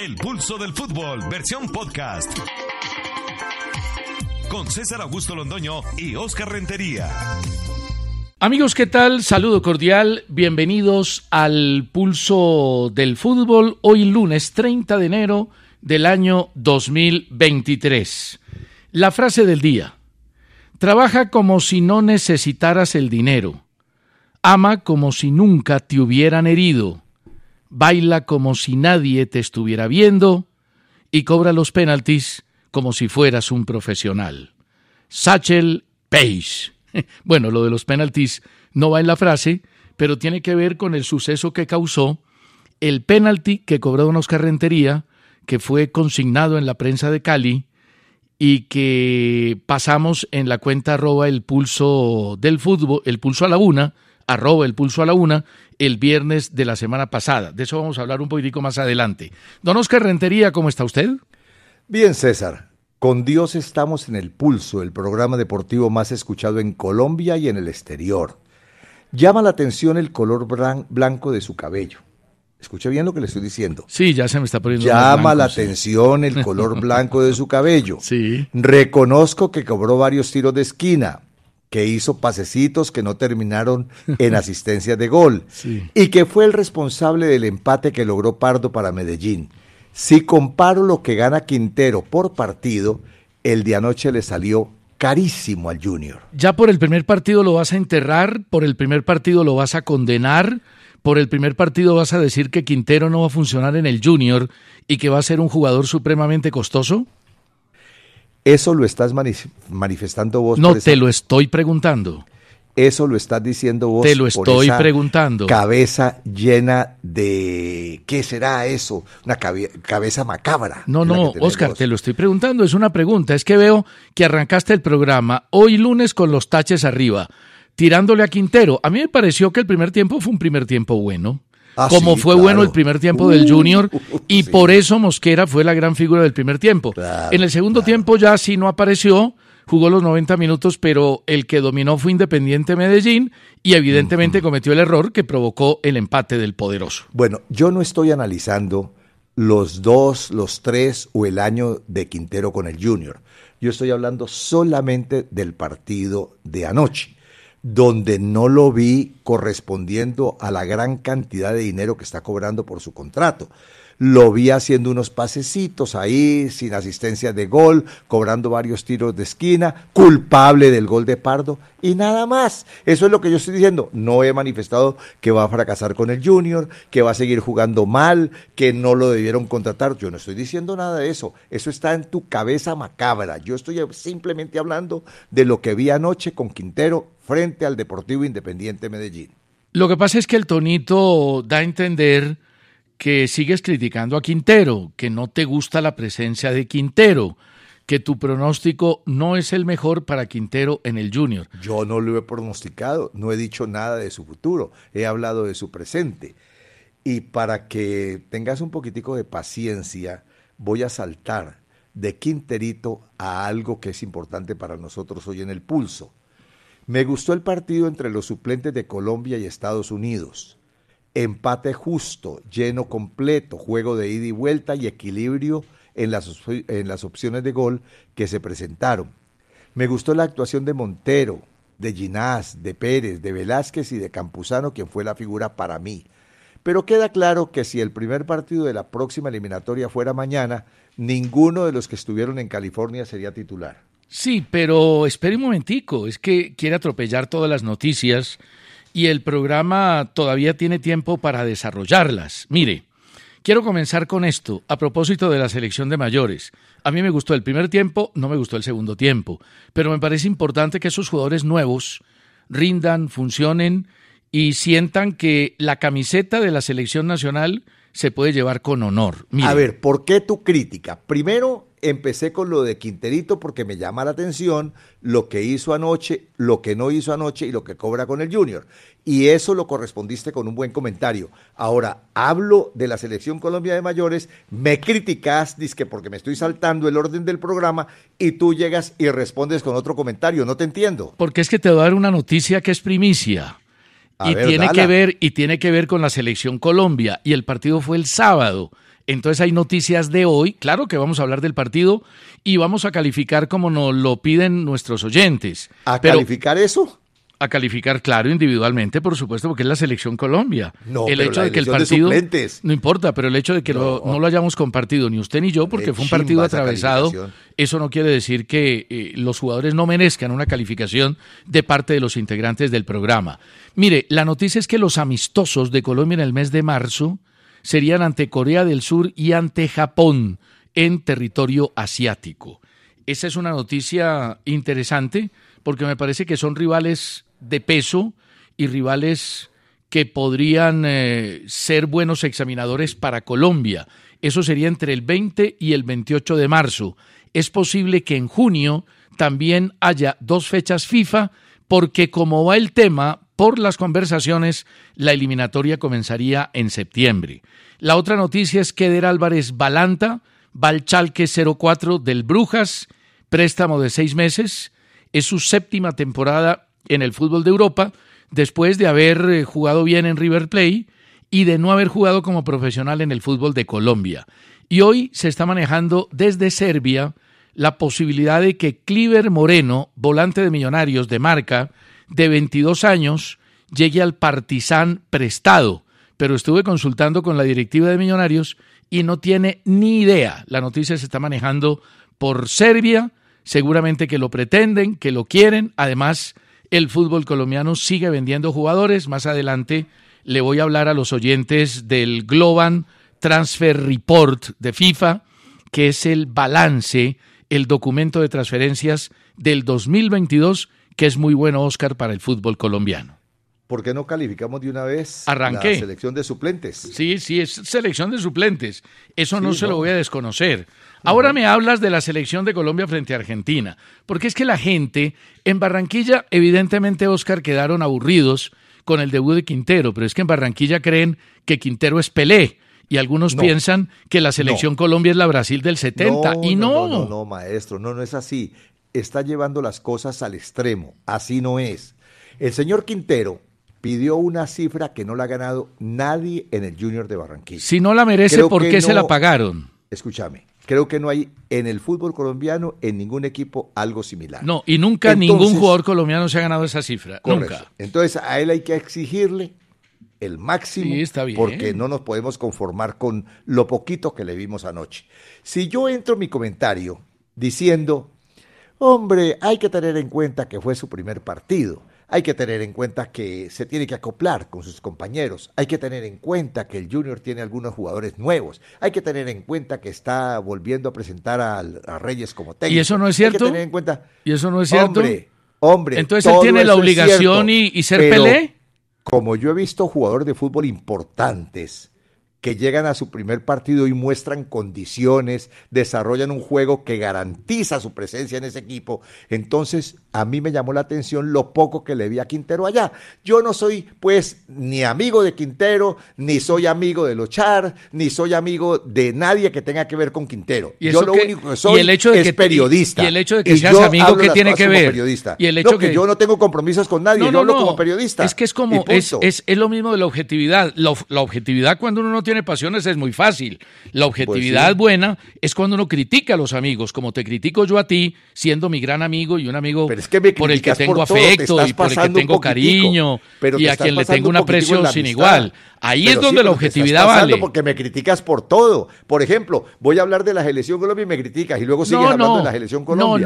El Pulso del Fútbol, versión podcast. Con César Augusto Londoño y Oscar Rentería. Amigos, ¿qué tal? Saludo cordial, bienvenidos al Pulso del Fútbol, hoy lunes 30 de enero del año 2023. La frase del día: trabaja como si no necesitaras el dinero, ama como si nunca te hubieran herido, baila como si nadie te estuviera viendo y cobra los penaltis como si fueras un profesional. Satchel Paige. Bueno, lo de los penaltis no va en la frase, pero tiene que ver con el suceso que causó el penalti que cobró don Oscar Rentería, que fue consignado en la prensa de Cali y que pasamos en la cuenta @el pulso del fútbol, el pulso a la una, @el pulso a la una, el viernes de la semana pasada. De eso vamos a hablar un poquitico más adelante. Don Oscar Rentería, ¿cómo está usted? Bien, César. Con Dios estamos en El Pulso, el programa deportivo más escuchado en Colombia y en el exterior. Llama la atención el color blanco de su cabello. Escuche bien lo que le estoy diciendo. Sí, ya se me está poniendo Llama blanco, la sí. atención el color blanco de su cabello. Sí. Reconozco que cobró varios tiros de esquina, que hizo pasecitos que no terminaron en asistencias de gol, Sí. y que fue el responsable del empate que logró Pardo para Medellín. Si comparo lo que gana Quintero por partido, el de anoche le salió carísimo al Junior. ¿Ya por el primer partido lo vas a enterrar? ¿Por el primer partido lo vas a condenar? ¿Por el primer partido vas a decir que Quintero no va a funcionar en el Junior y que va a ser un jugador supremamente costoso? Eso lo estás manifestando vos. No, te lo estoy preguntando. Eso lo estás diciendo vos. Te lo por estoy esa preguntando. Cabeza llena de... ¿Qué será eso? Una cabeza macabra. No, la no, que tenés Oscar, vos. te lo estoy preguntando, es una pregunta. Es que veo que arrancaste el programa hoy lunes con los taches arriba, tirándole a Quintero. A mí me pareció que el primer tiempo fue un primer tiempo bueno. Como sí, fue claro. bueno el primer tiempo del Junior, y sí. por eso Mosquera fue la gran figura del primer tiempo. Claro, En el segundo tiempo ya sí no apareció, jugó los 90 minutos, pero el que dominó fue Independiente Medellín y evidentemente cometió el error que provocó el empate del poderoso. Bueno, yo no estoy analizando los 2, los 3 o el año de Quintero con el Junior. Yo estoy hablando solamente del partido de anoche, donde no lo vi correspondiendo a la gran cantidad de dinero que está cobrando por su contrato. Lo vi haciendo unos pasecitos ahí, sin asistencia de gol, cobrando varios tiros de esquina, culpable del gol de Pardo, y nada más. Eso es lo que yo estoy diciendo. No he manifestado que va a fracasar con el Junior, que va a seguir jugando mal, que no lo debieron contratar. Yo no estoy diciendo nada de eso. Eso está en tu cabeza macabra. Yo estoy simplemente hablando de lo que vi anoche con Quintero frente al Deportivo Independiente Medellín. Lo que pasa es que el tonito da a entender que sigues criticando a Quintero, que no te gusta la presencia de Quintero, que tu pronóstico no es el mejor para Quintero en el Junior. Yo no lo he pronosticado, no he dicho nada de su futuro, he hablado de su presente. Y para que tengas un poquitico de paciencia, voy a saltar de Quinterito a algo que es importante para nosotros hoy en El Pulso. Me gustó el partido entre los suplentes de Colombia y Estados Unidos. Empate justo, lleno completo, juego de ida y vuelta y equilibrio en las opciones de gol que se presentaron. Me gustó la actuación de Montero, de Ginás, de Pérez, de Velázquez y de Campuzano, quien fue la figura para mí. Pero queda claro que si el primer partido de la próxima eliminatoria fuera mañana, ninguno de los que estuvieron en California sería titular. Sí, pero espere un momentico, es que quiere atropellar todas las noticias y el programa todavía tiene tiempo para desarrollarlas. Mire, quiero comenzar con esto, a propósito de la selección de mayores. A mí me gustó el primer tiempo, no me gustó el segundo tiempo, pero me parece importante que esos jugadores nuevos rindan, funcionen y sientan que la camiseta de la selección nacional se puede llevar con honor. Mire. A ver, ¿por qué tu crítica? Primero, empecé con lo de Quinterito porque me llama la atención lo que hizo anoche, lo que no hizo anoche y lo que cobra con el Junior. Y eso lo correspondiste con un buen comentario. Ahora, hablo de la Selección Colombia de Mayores, me criticas, dizque porque me estoy saltando el orden del programa y tú llegas y respondes con otro comentario. No te entiendo. Porque es que te voy a dar una noticia que es primicia. Y tiene que ver con la Selección Colombia. Y el partido fue el sábado Entonces hay noticias de hoy, claro que vamos a hablar del partido y vamos a calificar como nos lo piden nuestros oyentes. ¿Calificar eso? A calificar, claro, individualmente, por supuesto, porque es la selección Colombia. No, el pero hecho la de que el elección partido de suplentes. No importa, pero el hecho de que no lo hayamos compartido ni usted ni yo, porque fue un partido atravesado, eso no quiere decir que los jugadores no merezcan una calificación de parte de los integrantes del programa. Mire, la noticia es que los amistosos de Colombia en el mes de marzo serían ante Corea del Sur y ante Japón en territorio asiático. Esa es una noticia interesante porque me parece que son rivales de peso y rivales que podrían ser buenos examinadores para Colombia. Eso sería entre el 20 y el 28 de marzo. Es posible que en junio también haya 2 fechas FIFA, porque como va el tema, por las conversaciones, la eliminatoria comenzaría en septiembre. La otra noticia es que Eder Álvarez Balanta va al Schalke 04 del Brujas, préstamo de 6 meses. Es su 7ª temporada en el fútbol de Europa, después de haber jugado bien en River Plate y de no haber jugado como profesional en el fútbol de Colombia. Y hoy se está manejando desde Serbia la posibilidad de que Cliver Moreno, volante de Millonarios de marca, de 22 años, llegue al Partizan prestado. Pero estuve consultando con la directiva de Millonarios y no tiene ni idea. La noticia se está manejando por Serbia, seguramente que lo pretenden, que lo quieren. Además, el fútbol colombiano sigue vendiendo jugadores. Más adelante le voy a hablar a los oyentes del Global Transfer Report de FIFA, que es el balance, el documento de transferencias del 2022, que es muy bueno, Oscar, para el fútbol colombiano. ¿Por qué no calificamos de una vez Arranqué. La selección de suplentes? Sí, es selección de suplentes. Eso no se lo voy a desconocer. Ahora me hablas de la selección de Colombia frente a Argentina, porque es que la gente en Barranquilla, evidentemente, Oscar, quedaron aburridos con el debut de Quintero, pero es que en Barranquilla creen que Quintero es Pelé, y algunos piensan que la selección Colombia es la Brasil del 70, y no. No, maestro, no es así. Está llevando las cosas al extremo, así no es. El señor Quintero pidió una cifra que no la ha ganado nadie en el Junior de Barranquilla. Si no la merece, ¿por qué se la pagaron? Escúchame, creo que no hay en el fútbol colombiano, en ningún equipo, algo similar. No, y nunca ningún jugador colombiano se ha ganado esa cifra. Correcto. Nunca. Entonces a él hay que exigirle el máximo, está bien, porque no nos podemos conformar con lo poquito que le vimos anoche. Si yo entro en mi comentario diciendo, hombre, hay que tener en cuenta que fue su primer partido, hay que tener en cuenta que se tiene que acoplar con sus compañeros, hay que tener en cuenta que el Junior tiene algunos jugadores nuevos, hay que tener en cuenta que está volviendo a presentar a Reyes como técnico. ¿Y eso no es cierto? Hay que tener en cuenta, ¿Y eso no es cierto? Hombre, entonces él tiene la obligación y ser Pelé. Como yo he visto jugadores de fútbol importantes que llegan a su primer partido y muestran condiciones, desarrollan un juego que garantiza su presencia en ese equipo, entonces a mí me llamó la atención lo poco que le vi a Quintero allá. Yo no soy, pues, ni amigo de Quintero, ni soy amigo de Lochar, ni soy amigo de nadie que tenga que ver con Quintero. Yo lo único que soy es periodista. Y el hecho de que seas amigo, ¿qué tiene que ver? Periodista. Y el hecho que yo no tengo compromisos con nadie, yo hablo como periodista. Es que es como, es lo mismo de la objetividad. La objetividad cuando uno no tiene pasiones es muy fácil. La objetividad buena es cuando uno critica a los amigos, como te critico yo a ti, siendo mi gran amigo y un amigo por el que tengo afecto y por el que tengo cariño y a quien le tengo un aprecio sin igual. Ahí es donde la objetividad vale. Porque me criticas por todo. Por ejemplo, voy a hablar de la selección Colombia y me criticas y luego sigues hablando de la selección Colombia.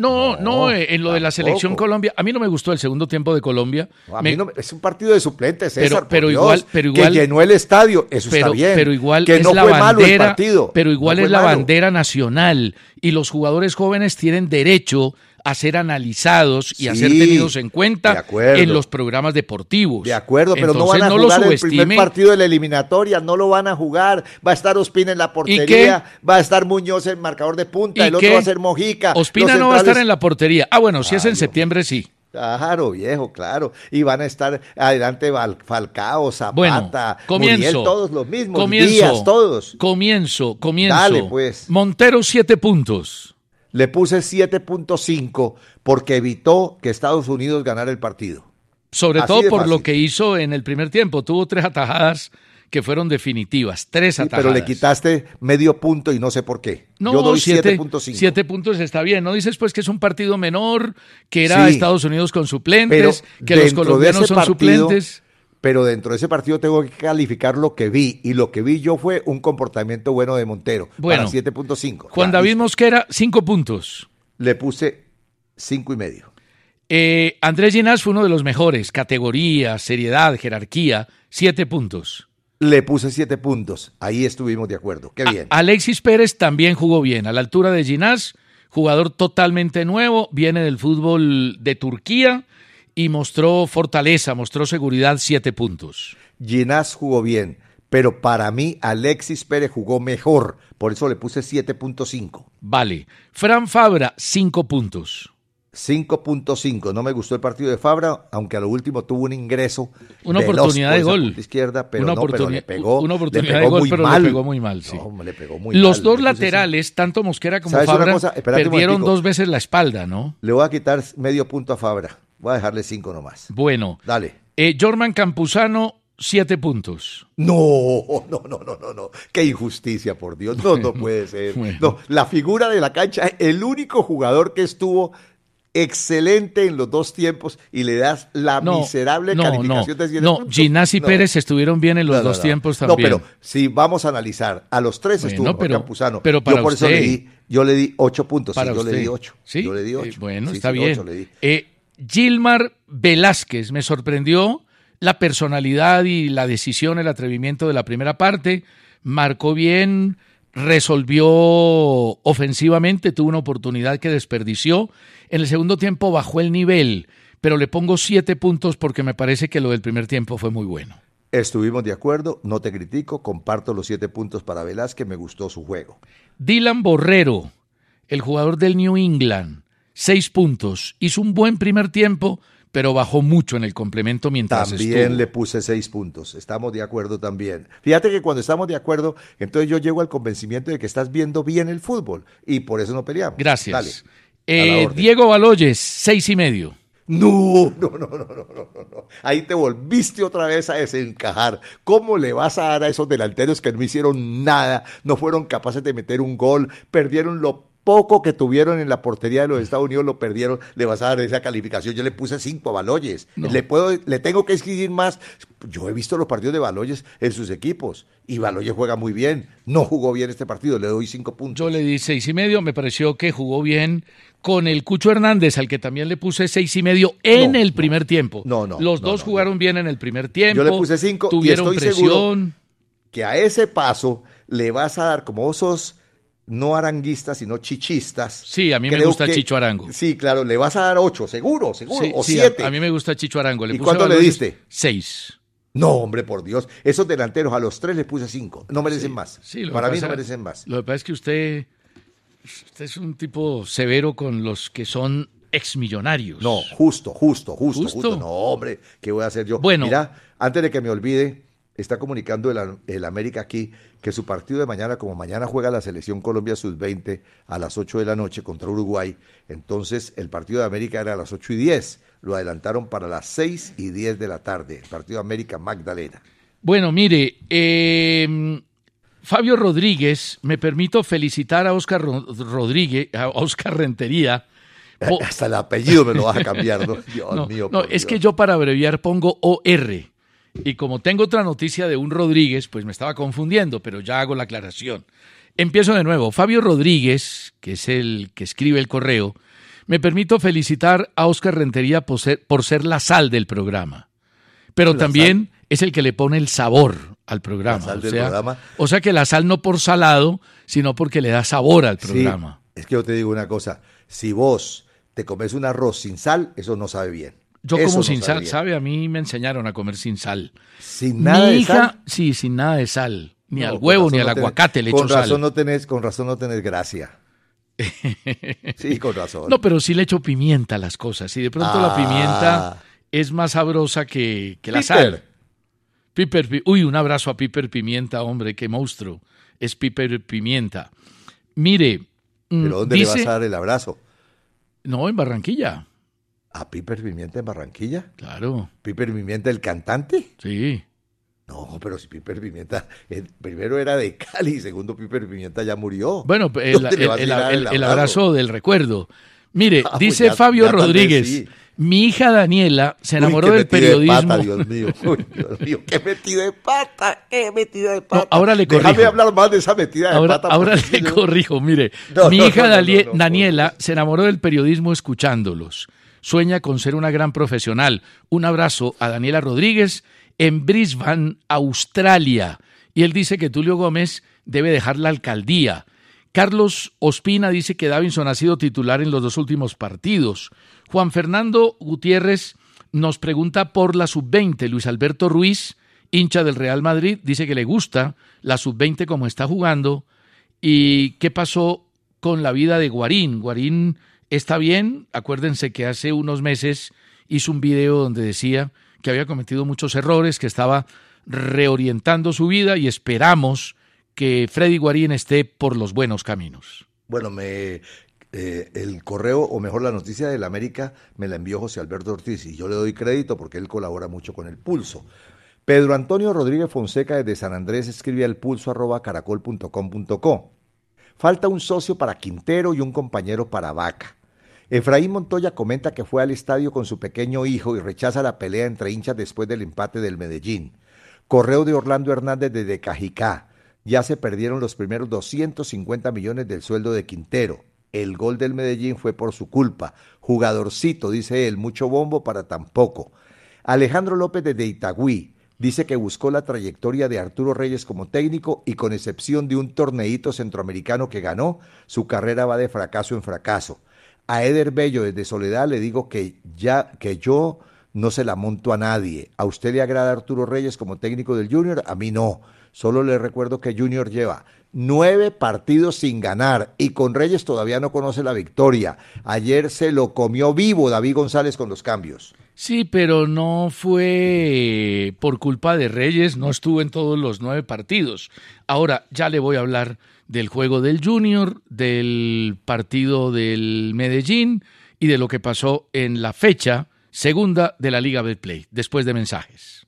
No, en lo de la selección Colombia, a mí no me gustó el segundo tiempo de Colombia. A mí no, es un partido de suplentes, César, pero igual, que llenó el estadio, eso está bien. Pero igual que es no la fue bandera, malo el partido. Pero igual es la bandera nacional y los jugadores jóvenes tienen derecho a ser analizados y a ser tenidos en cuenta en los programas deportivos. De acuerdo, pero entonces, no van a jugar el primer partido de la eliminatoria, no lo van a jugar. Va a estar Ospina en la portería, va a estar Muñoz en marcador de punta, el otro va a ser Mojica. Ospina no va a estar en la portería. Bueno, si es en septiembre, sí. Claro, viejo, claro. Y van a estar adelante Falcao, Zapata, Muriel, todos los mismos. Díaz, todos. Comienzo. Dale, pues. Montero, 7 puntos. Le puse 7.5 porque evitó que Estados Unidos ganara el partido. Sobre todo por lo que hizo en el primer tiempo. Tuvo 3 atajadas que fueron definitivas, 3 Sí, atajadas. pero le quitaste medio punto y no sé por qué. No, Yo doy 7.5. 7 puntos está bien. No dices pues que es un partido menor, que era Sí, Estados Unidos con suplentes, que los dentro de colombianos ese son partido, suplentes. Pero dentro de ese partido tengo que calificar lo que vi, y lo que vi yo fue un comportamiento bueno de Montero, Bueno, para 7.5. Juan Ya, David listo. Mosquera, 5 puntos. Le puse 5.5. Andrés Ginás fue uno de los mejores, categoría, seriedad, jerarquía, 7 puntos. Le puse 7 puntos. Ahí estuvimos de acuerdo. Qué bien. Alexis Pérez también jugó bien, a la altura de Ginás, jugador totalmente nuevo, viene del fútbol de Turquía y mostró fortaleza, mostró seguridad, 7 puntos. Ginás jugó bien, pero para mí Alexis Pérez jugó mejor. Por eso le puse 7.5. Vale. Fran Fabra, 5 puntos. 5.5. No me gustó el partido de Fabra, aunque a lo último tuvo un ingreso. Una veloz oportunidad por de esa gol. punta izquierda, pero Una no, pero oportuni- le pegó. una oportunidad le de pegó gol, muy pero mal. le pegó muy mal, sí. No, le pegó muy Los mal. dos Le puse laterales, tanto Mosquera como ¿Sabes una Fabra, cosa? Espérate un perdieron momentico. 2 veces la espalda, ¿no? Le voy a quitar medio punto a Fabra. Voy a dejarle 5 nomás. Bueno. Dale. Jorman Campuzano, 7 puntos. No. Qué injusticia, por Dios. No puede ser. Bueno. No, la figura de la cancha, el único jugador que estuvo excelente en los dos tiempos, y le das la miserable calificación de 7 puntos. Ginás y Pérez estuvieron bien en los dos tiempos también. No, pero si vamos a analizar, a los 3 estuvo mejor Campuzano. Pero para yo por usted, eso yo le di 8 puntos. Para sí, yo usted. le di 8. ¿Sí? Yo le di 8. Bueno, Sí, está sí, bien. 8 le di. Gilmar Velázquez, me sorprendió la personalidad y la decisión, el atrevimiento de la primera parte. Marcó bien, resolvió ofensivamente, tuvo una oportunidad que desperdició. En el segundo tiempo bajó el nivel, pero le pongo 7 puntos porque me parece que lo del primer tiempo fue muy bueno. Estuvimos de acuerdo, no te critico, comparto los 7 puntos para Velázquez, me gustó su juego. Dylan Borrero, el jugador del New England, 6 puntos. Hizo un buen primer tiempo, pero bajó mucho en el complemento mientras También estuvo. le puse 6 puntos, estamos de acuerdo también. Fíjate que cuando estamos de acuerdo, entonces yo llego al convencimiento de que estás viendo bien el fútbol, y por eso no peleamos. Gracias. Dale, a la orden. Diego Baloyes, 6.5. No. Ahí te volviste otra vez a desencajar. ¿Cómo le vas a dar a esos delanteros que no hicieron nada, no fueron capaces de meter un gol, perdieron lo poco que tuvieron en la portería de los Estados Unidos, lo perdieron? Le vas a dar esa calificación. Yo le puse 5 a Baloyes. No. Le tengo que exigir más. Yo he visto los partidos de Baloyes en sus equipos, y Baloyes juega muy bien. No jugó bien este partido, le doy 5 puntos. Yo le di 6.5, me pareció que jugó bien con el Cucho Hernández, al que también le puse 6.5 en el primer tiempo. Los dos jugaron bien en el primer tiempo. Yo le puse 5 y tuvieron estoy presión. seguro que a ese paso le vas a dar, como vos sos no aranguistas, sino chichistas. Sí, a mí me gusta Chicho Arango. Sí, claro, le vas a dar 8, seguro, Sí, o sí, 7. a mí me gusta Chicho Arango. ¿Y cuánto le diste? 6. No, hombre, por Dios. Esos delanteros a los 3 les puse 5. No merecen más. Sí, Para mí no merecen más. Lo que pasa es que usted es un tipo severo con los que son exmillonarios. No, justo. No, hombre, ¿qué voy a hacer yo? Bueno. Mira, antes de que me olvide, está comunicando el América aquí que su partido de mañana, como mañana juega la selección Colombia Sub-20 a las 8 de la noche contra Uruguay, entonces el partido de América era a las 8:10, lo adelantaron para las 6:10 de la tarde, el partido de América Magdalena. Bueno, mire, Fabio Rodríguez, me permito felicitar a Oscar Rodríguez, a Oscar Rentería. Hasta el apellido me lo vas a cambiar, ¿no? Dios mío. No, es que yo para abreviar pongo OR. Y como tengo otra noticia de un Rodríguez, pues me estaba confundiendo, pero ya hago la aclaración. Empiezo de nuevo. Fabio Rodríguez, que es el que escribe el correo, me permito felicitar a Oscar Rentería por ser la sal del programa. Pero también es el que le pone el sabor al programa. La sal del programa. O sea que la sal no por salado, sino porque le da sabor al programa. Sí, es que yo te digo una cosa. Si vos te comes un arroz sin sal, eso no sabe bien. Yo eso como no sin sabe sal, bien. ¿sabe? A mí me enseñaron a comer sin sal. ¿Sin nada Mi de hija, sal? sí, sin nada de sal. Ni No, al con huevo razón ni al no tenés- aguacate le echo sal. Con razón no tenés gracia. Sí, con razón. No, pero sí le echo pimienta a las cosas. Y de pronto la pimienta es más sabrosa que la sal. Uy, un abrazo a Piper Pimienta, hombre, qué monstruo. Es Piper Pimienta. Mire. ¿Pero dónde le vas a dar el abrazo? No, en Barranquilla. ¿A Piper Pimienta en Barranquilla? Claro. ¿Piper Pimienta el cantante? Sí. No, pero si Piper Pimienta, primero era de Cali, segundo Piper Pimienta ya murió. Bueno, ¿Dónde le vas a ir a dar el abrazo del recuerdo. Mire, pues dice ya- Fabio ya tal vez Rodríguez, sí. mi hija Daniela se enamoró Uy, qué del metida de periodismo. pata, Dios mío. Uy, Dios mío, qué metida de pata, qué metida de pata. ahora le corrijo. Déjame hablar más de esa metida de Ahora, pata. ahora porque le yo- corrijo, mire, No, mi no, hija no, no, no, Daniela se enamoró del periodismo escuchándolos. Sueña con ser una gran profesional. Un abrazo a Daniela Rodríguez en Brisbane, Australia. Y él dice que Tulio Gómez debe dejar la alcaldía. Carlos Ospina dice que Davinson ha sido titular en los 2 últimos partidos. Juan Fernando Gutiérrez nos pregunta por la sub-20. Luis Alberto Ruiz, hincha del Real Madrid, dice que le gusta la sub-20 como está jugando. ¿Y qué pasó con la vida de Guarín? Guarín está bien. Acuérdense que hace unos meses hizo un video donde decía que había cometido muchos errores, que estaba reorientando su vida y esperamos que Freddy Guarín esté por los buenos caminos. Bueno, el correo, o mejor la noticia del América, me la envió José Alberto Ortiz y yo le doy crédito porque él colabora mucho con El Pulso. Pedro Antonio Rodríguez Fonseca desde San Andrés escribe al pulso@caracol.com.co. Falta un socio para Quintero y un compañero para Vaca. Efraín Montoya comenta que fue al estadio con su pequeño hijo y rechaza la pelea entre hinchas después del empate del Medellín. Correo de Orlando Hernández desde Cajicá. Ya se perdieron los primeros 250 millones del sueldo de Quintero. El gol del Medellín fue por su culpa. Jugadorcito, dice él, mucho bombo para tan poco. Alejandro López desde Itagüí dice que buscó la trayectoria de Arturo Reyes como técnico y con excepción de un torneíto centroamericano que ganó, su carrera va de fracaso en fracaso. A Eder Bello desde Soledad le digo que yo no se la monto a nadie. ¿A usted le agrada Arturo Reyes como técnico del Junior? A mí no. Solo le recuerdo que Junior lleva 9 partidos sin ganar y con Reyes todavía no conoce la victoria. Ayer se lo comió vivo David González con los cambios. Sí, pero no fue por culpa de Reyes, no estuvo en todos los 9 partidos. Ahora ya le voy a hablar del juego del Junior, del partido del Medellín y de lo que pasó en la fecha segunda de la Liga Betplay, después de mensajes.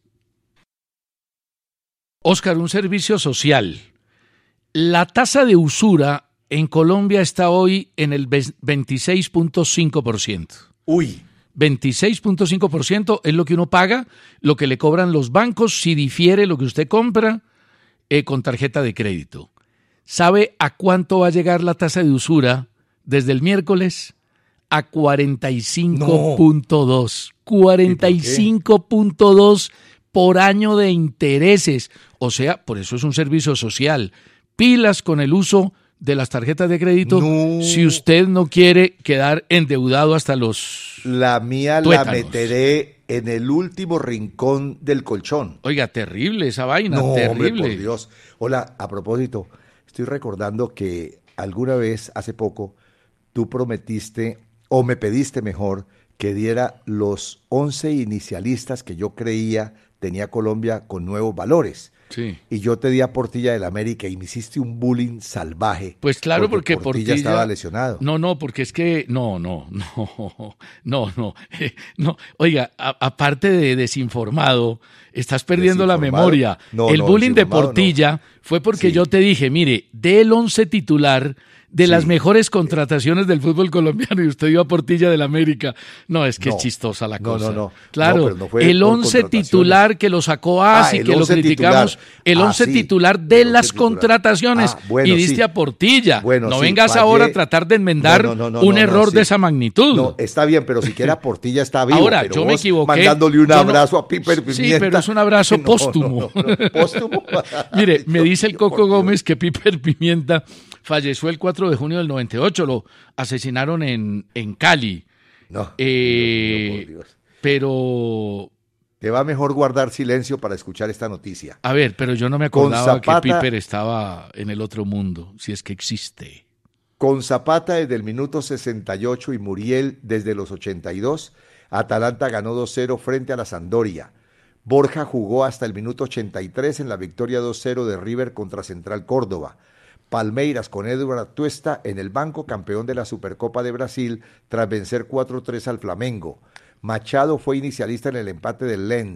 Óscar, un servicio social. La tasa de usura en Colombia está hoy en el 26.5%. Uy. 26.5% es lo que uno paga, lo que le cobran los bancos si difiere lo que usted compra con tarjeta de crédito. ¿Sabe a cuánto va a llegar la tasa de usura desde el miércoles? A 45.2. 45.2 por año de intereses. O sea, por eso es un servicio social. Pilas con el uso de las tarjetas de crédito si usted no quiere quedar endeudado hasta los La mía tuétanos. la meteré en el último rincón del colchón. Oiga, terrible esa vaina, No, terrible. hombre, por Dios. Hola, a propósito, estoy recordando que alguna vez, hace poco, tú prometiste, o me pediste mejor, que diera los 11 inicialistas que yo creía tenía Colombia con nuevos valores. Sí. Y yo te di a Portilla del América y me hiciste un bullying salvaje. Pues claro, porque Portilla estaba lesionado. No, porque es que no. Oiga, aparte de desinformado, estás perdiendo la ¿Desinformado? memoria. No, El no, bullying de desinformado Portilla fue porque Sí. yo te dije, mire, del 11 titular de las Sí. mejores contrataciones del fútbol colombiano y usted dio a Portilla del América. No, es que No. es chistosa la No, cosa. no. Claro, No, pero no fue el por 11 contrataciones. titular que lo sacó Asi, el que lo 11 criticamos, titular. el 11 sí, titular el de 11 las titular. contrataciones Bueno, y diste sí. a Portilla. Bueno, no sí, vengas fallé. ahora a tratar de enmendar un error sí. de esa magnitud. No, está bien, pero siquiera Portilla está vivo. Ahora, pero yo me vos equivoqué. mandándole un Yo no- abrazo a Piper Sí, Pimienta. pero es un abrazo No, póstumo. ¿Póstumo? Mire, me dice el Dios, Coco por Dios. Gómez que Piper Pimienta falleció el 4 de junio del 98, lo asesinaron en Cali. No, Eh, por Dios. Pero, Te va mejor guardar silencio para escuchar esta noticia. a ver, pero yo no me Con acordaba Zapata- que Piper estaba en el otro mundo, si es que existe. Con Zapata desde el minuto 68 y Muriel desde los 82, Atalanta ganó 2-0 frente a la Sampdoria. Borja jugó hasta el minuto 83 en la victoria 2-0 de River contra Central Córdoba. Palmeiras con Edward Tuesta en el banco, campeón de la Supercopa de Brasil tras vencer 4-3 al Flamengo. Machado fue inicialista en el empate del Lens.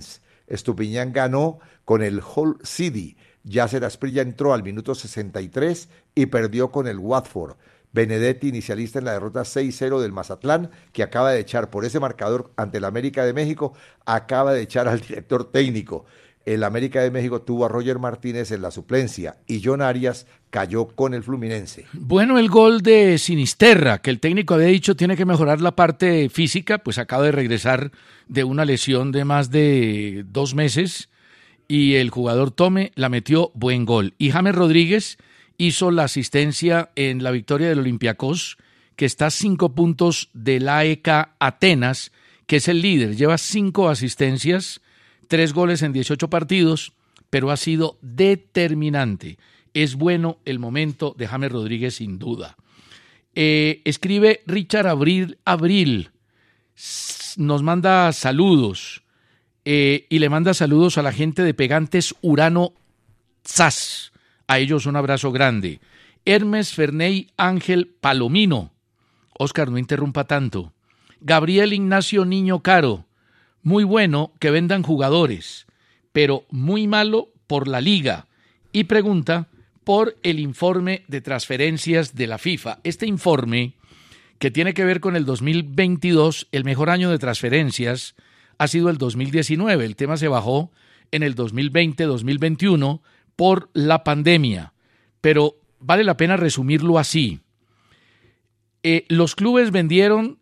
Estupiñán ganó con el Hull City. Yasser Asprilla entró al minuto 63 y perdió con el Watford. Benedetti, inicialista en la derrota 6-0 del Mazatlán, que acaba de echar por ese marcador ante el América de México, acaba de echar al director técnico. El América de México tuvo a Roger Martínez en la suplencia y John Arias cayó con el Fluminense. Bueno, el gol de Sinisterra, que el técnico había dicho tiene que mejorar la parte física, pues acaba de regresar de una lesión de más de 2 meses y el jugador Tome la metió, buen gol. Y James Rodríguez hizo la asistencia en la victoria del Olympiacos, que está a 5 puntos del AEK Atenas, que es el líder, lleva 5 asistencias, 3 goles en 18 partidos, pero ha sido determinante. Es bueno el momento de James Rodríguez, sin duda. Escribe Richard Abril, nos manda saludos y le manda saludos a la gente de Pegantes Urano SAS. A ellos un abrazo grande. Hermes Ferney Ángel Palomino. Óscar, no interrumpa tanto. Gabriel Ignacio Niño Caro. Muy bueno que vendan jugadores, pero muy malo por la liga. Y pregunta por el informe de transferencias de la FIFA. Este informe, que tiene que ver con el 2022, el mejor año de transferencias ha sido el 2019. El tema se bajó en el 2020-2021 por la pandemia, pero vale la pena resumirlo así. Los clubes vendieron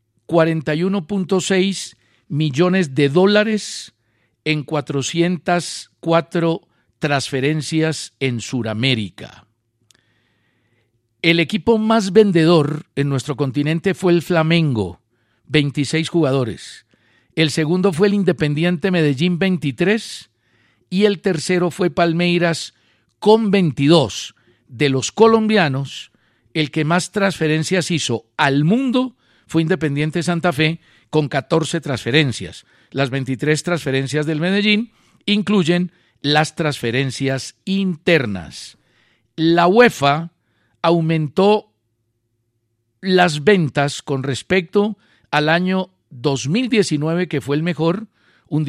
41.6 millones de dólares en 404 transferencias en Sudamérica. El equipo más vendedor en nuestro continente fue el Flamengo, 26 jugadores. El segundo fue el Independiente Medellín, 23, y el tercero fue Palmeiras con 22. De los colombianos, el que más transferencias hizo al mundo fue Independiente Santa Fe con 14 transferencias. Las 23 transferencias del Medellín incluyen las transferencias internas. La UEFA aumentó las ventas con respecto al año 2019, que fue el mejor, un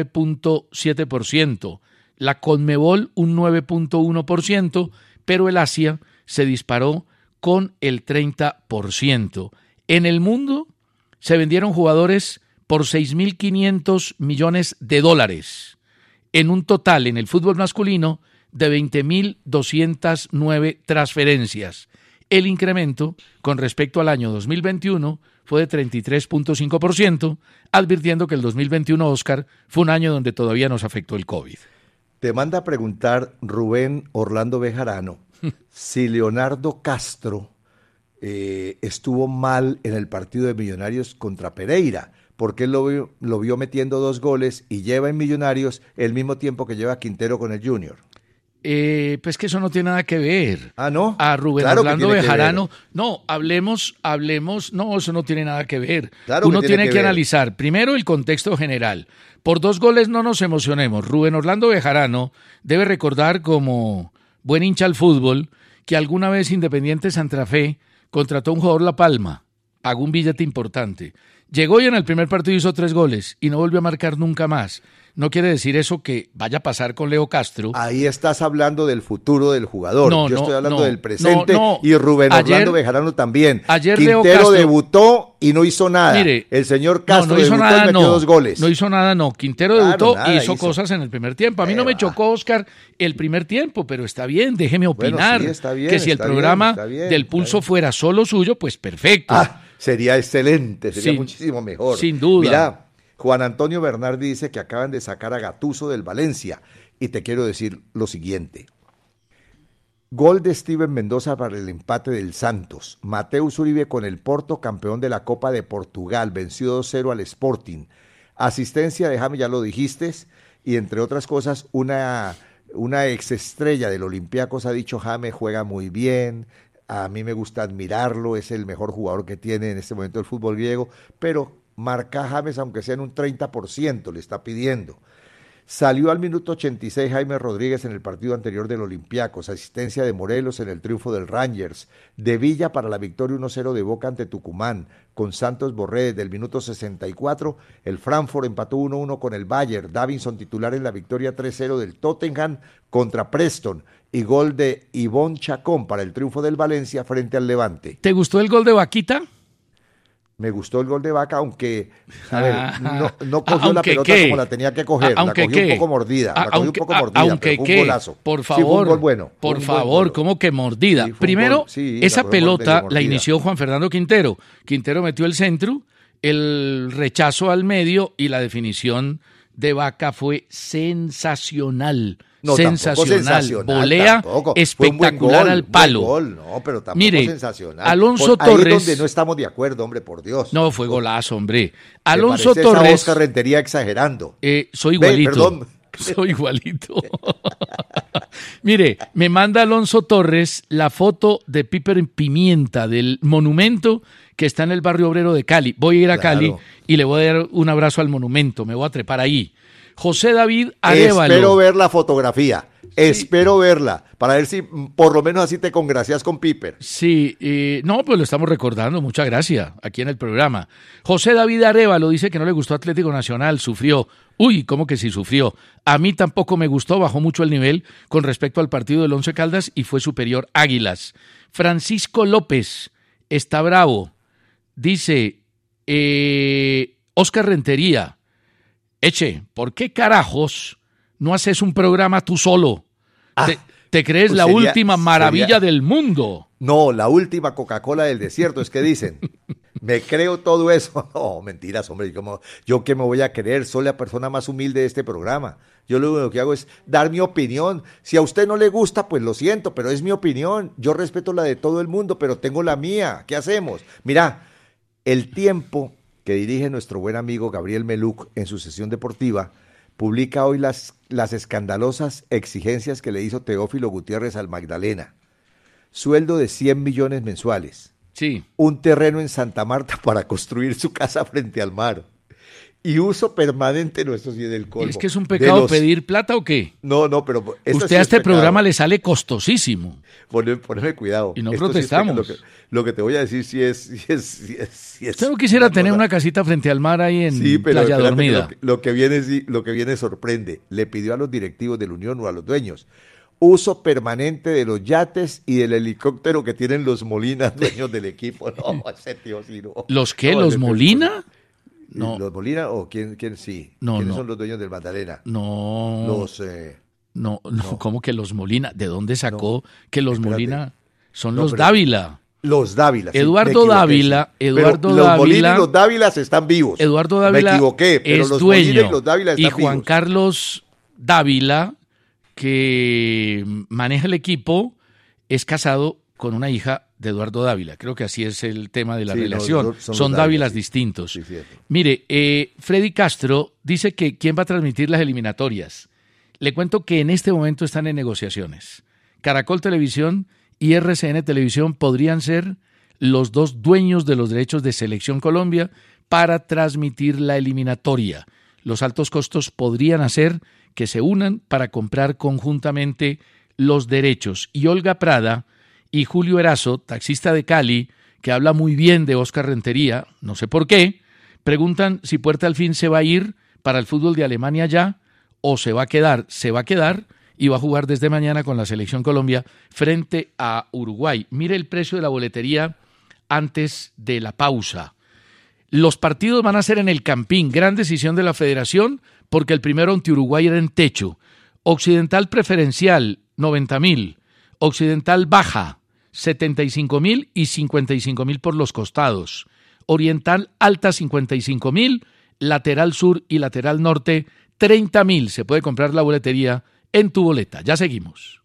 19.7%, la Conmebol un 9.1%, pero el Asia se disparó con el 30%. En el mundo se vendieron jugadores por 6.500 millones de dólares, en un total en el fútbol masculino de 20.209 transferencias. El incremento con respecto al año 2021 fue de 33.5%, advirtiendo que el 2021, Óscar, fue un año donde todavía nos afectó el COVID. Te manda a preguntar Rubén Orlando Bejarano si Leonardo Castro estuvo mal en el partido de Millonarios contra Pereira, porque él lo vio metiendo 2 goles y lleva en Millonarios el mismo tiempo que lleva Quintero con el Junior. Pues que eso no tiene nada que ver. Ah, ¿no? A Rubén Claro Orlando Bejarano. No, hablemos, no, eso no tiene nada que ver. Claro Uno que tiene que ver. analizar primero el contexto general. Por 2 goles no nos emocionemos. Rubén Orlando Bejarano debe recordar, como buen hincha al fútbol, que alguna vez Independiente Santa Fe contrató a un jugador La Palma, pagó un billete importante. Llegó y en el primer partido hizo 3 goles y no volvió a marcar nunca más. No quiere decir eso que vaya a pasar con Leo Castro. Ahí estás hablando del futuro del jugador. No, Yo no, estoy hablando no, del presente no. y Rubén Ayer- Orlando Bejarano también. ayer Leo Quintero Castro- debutó y no hizo nada. Mire, el señor Castro no hizo debutó nada, y metió 2 goles. No hizo nada, no. Quintero Claro, debutó nada y hizo hizo. cosas en el primer tiempo. A mí no me Va. chocó, Óscar, el primer tiempo, pero está bien, déjeme Bueno, opinar. sí, está bien, que si el está bien, programa está bien, del está Pulso bien. fuera solo suyo, pues perfecto. Sería excelente, sería Sin- muchísimo mejor. sin duda. Mira, Juan Antonio Bernardi dice que acaban de sacar a Gattuso del Valencia. Y te quiero decir lo siguiente. Gol de Steven Mendoza para el empate del Santos. Mateus Uribe con el Porto, campeón de la Copa de Portugal. Venció 2-0 al Sporting. Asistencia de James, ya lo dijiste. Y entre otras cosas, una exestrella del Olympiacos ha dicho: James juega muy bien. A mí me gusta admirarlo. Es el mejor jugador que tiene en este momento el fútbol griego. Pero marca a James, aunque sea en un 30%, le está pidiendo. Salió al minuto 86 Jaime Rodríguez en el partido anterior del Olympiacos, asistencia de Morelos en el triunfo del Rangers, de Villa para la victoria 1-0 de Boca ante Tucumán, con Santos Borré del minuto 64, el Frankfurt empató 1-1 con el Bayern, Davinson titular en la victoria 3-0 del Tottenham contra Preston, y gol de Ivonne Chacón para el triunfo del Valencia frente al Levante. ¿Te gustó el gol de Vaquita? Me gustó el gol de Vaca, aunque a ver, no cogió la pelota como la tenía que coger, la cogió un poco mordida, aunque pero fue un golazo. Por favor, sí, fue un gol bueno. Por favor, ¿cómo que mordida? Sí, primero, esa pelota la inició Juan Fernando Quintero. Quintero metió el centro, el rechazo al medio y la definición de Vaca fue sensacional. No, sensacional, volea espectacular al palo. Gol, no, pero tampoco mire, sensacional. Alonso Torres. Ahí es donde no estamos de acuerdo, hombre, por Dios. No, fue golazo, hombre. Alonso Me Torres. Esa Oscar Rentería exagerando. Soy igualito. Perdón. Soy igualito. Mire, me manda Alonso Torres la foto de Piper Pimienta del monumento que está en el barrio obrero de Cali. Voy a ir a Cali y le voy a dar un abrazo al monumento. Me voy a trepar ahí. José David Arévalo. Espero ver la fotografía. Espero verla, para ver si por lo menos así te congracias con Piper. Sí, no, pues lo estamos recordando, muchas gracias, aquí en el programa. José David Arévalo dice que no le gustó Atlético Nacional, sufrió. Uy, ¿cómo que sí sufrió? A mí tampoco me gustó, bajó mucho el nivel con respecto al partido del Once Caldas y fue superior Águilas. Francisco López está bravo, dice, Oscar Rentería, Eche, ¿por qué carajos no haces un programa tú solo? ¿Te crees pues la última maravilla del mundo? No, la última Coca-Cola del desierto, es que dicen. Me creo todo eso. No, mentiras, hombre. Yo que me voy a creer, soy la persona más humilde de este programa. Yo lo único que hago es dar mi opinión. Si a usted no le gusta, pues lo siento, pero es mi opinión. Yo respeto la de todo el mundo, pero tengo la mía. ¿Qué hacemos? Mira, El Tiempo, que dirige nuestro buen amigo Gabriel Meluc en su sesión deportiva, publica hoy las escandalosas exigencias que le hizo Teófilo Gutiérrez al Magdalena. Sueldo de 100 millones mensuales. Sí. Un terreno en Santa Marta para construir su casa frente al mar. Y uso permanente, no, esto sí es del colmo. ¿Es que es un pecado pedir plata o qué? No, pero... Usted sí a este programa le sale costosísimo. Poneme cuidado. Y no protestamos. Sí lo que te voy a decir sí es... Usted no quisiera tener una casita frente al mar ahí en Playa Dormida. Lo que viene sorprende. Le pidió a los directivos de la Unión o a los dueños uso permanente de los yates y del helicóptero que tienen los Molina, dueños del equipo. No, ese tío sí no. ¿Los qué? ¿Los Molina? No. ¿Los Molina o quién sí? No, ¿Quiénes son los dueños del Magdalena? No. Los... No, ¿cómo que los Molina? ¿De dónde sacó que los Molina son los Dávila? Los Dávila. Eduardo Dávila. Los Molina y los Dávila están vivos. Eduardo Dávila me equivoqué, pero es los dueño. Molina y los Dávila están vivos. Y Juan Carlos Dávila, que maneja el equipo, es casado con una hija de Eduardo Dávila. Creo que así es el tema de la relación. Son Dávilas distintos. Sí, mire, Freddy Castro dice que ¿quién va a transmitir las eliminatorias? Le cuento que en este momento están en negociaciones. Caracol Televisión y RCN Televisión podrían ser los dos dueños de los derechos de Selección Colombia para transmitir la eliminatoria. Los altos costos podrían hacer que se unan para comprar conjuntamente los derechos. Y Olga Prada y Julio Erazo, taxista de Cali, que habla muy bien de Oscar Rentería, no sé por qué, preguntan si Puerta al Fin se va a ir para el fútbol de Alemania ya o se va a quedar. Se va a quedar y va a jugar desde mañana con la Selección Colombia frente a Uruguay. Mire el precio de la boletería antes de la pausa. Los partidos van a ser en el Campín, gran decisión de la federación, porque el primero ante Uruguay era en techo. Occidental preferencial, 90.000. Occidental baja, 75.000 y 55.000 por los costados. Oriental alta, 55.000. Lateral sur y lateral norte, 30.000. Se puede comprar la boletería en tu boleta. Ya seguimos.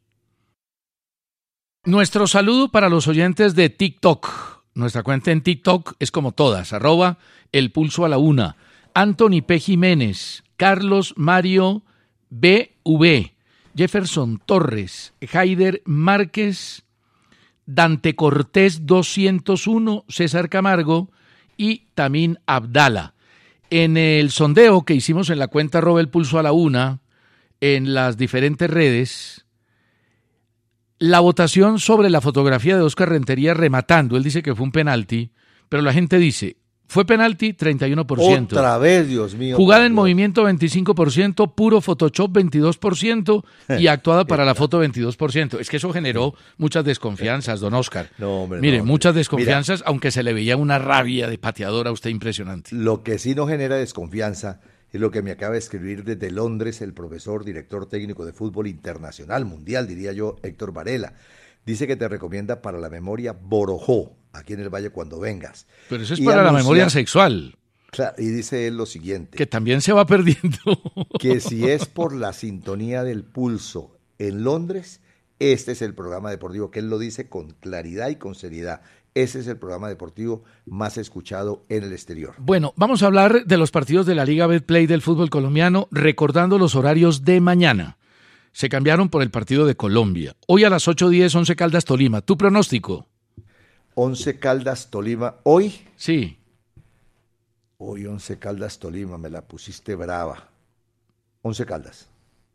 Nuestro saludo para los oyentes de TikTok. Nuestra cuenta en TikTok es como todas, @elpulsoalauna. Anthony P. Jiménez, Carlos Mario BV, Jefferson Torres, Haider Márquez, Dante Cortés 201, César Camargo y Tamín Abdala. En el sondeo que hicimos en la cuenta @elpulsoalauna, en las diferentes redes la votación sobre la fotografía de Óscar Rentería rematando. Él dice que fue un penalti, pero la gente dice, fue penalti 31%. Otra vez, Dios mío. Jugada en movimiento 25%, puro Photoshop 22% y actuada para la foto 22%. Es que eso generó muchas desconfianzas, don Óscar. No, hombre, Mire, no, muchas desconfianzas, aunque se le veía una rabia de pateador a usted impresionante. Lo que sí no genera desconfianza es lo que me acaba de escribir desde Londres el profesor, director técnico de fútbol internacional, mundial, diría yo, Héctor Varela. Dice que te recomienda para la memoria Borojó, aquí en el Valle cuando vengas. Pero eso es para la memoria sexual. Claro, y dice él lo siguiente. Que también se va perdiendo. Que si es por la sintonía del pulso en Londres, este es el programa deportivo, que él lo dice con claridad y con seriedad. Ese es el programa deportivo más escuchado en el exterior. Bueno, vamos a hablar de los partidos de la Liga Betplay del fútbol colombiano, recordando los horarios de mañana. Se cambiaron por el partido de Colombia. Hoy a las 8:10, 11 Caldas Tolima. ¿Tu pronóstico? 11 Caldas Tolima. ¿Hoy? Sí. Hoy 11 Caldas Tolima, me la pusiste brava. 11 Caldas.